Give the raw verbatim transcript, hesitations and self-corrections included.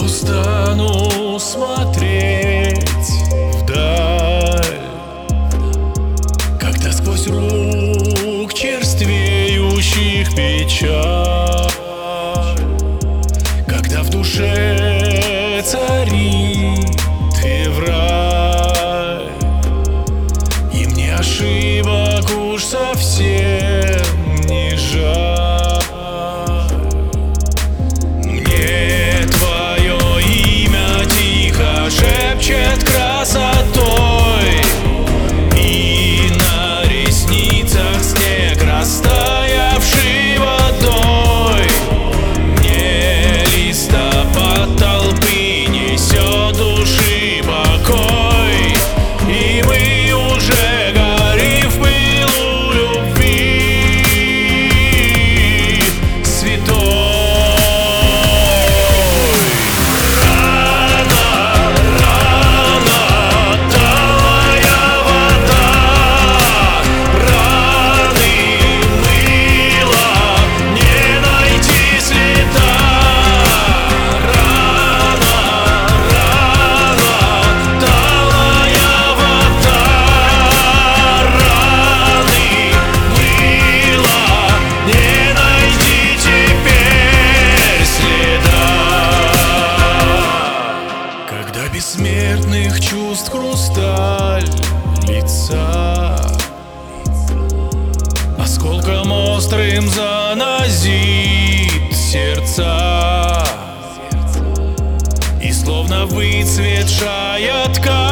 устану смотреть вдаль, когда сквозь рук черствеющих печаль, когда в душе царит февраль, и мне ошибок уж совсем не жаль. Шепчет красотой, и на ресницах снег, растаявший водой. Мне листопад толпы несет души покой, и мы уже горим в пылу любви святой. Бессмертных чувств хрусталь лица осколком острым занозит сердца, и словно выцветшая ткань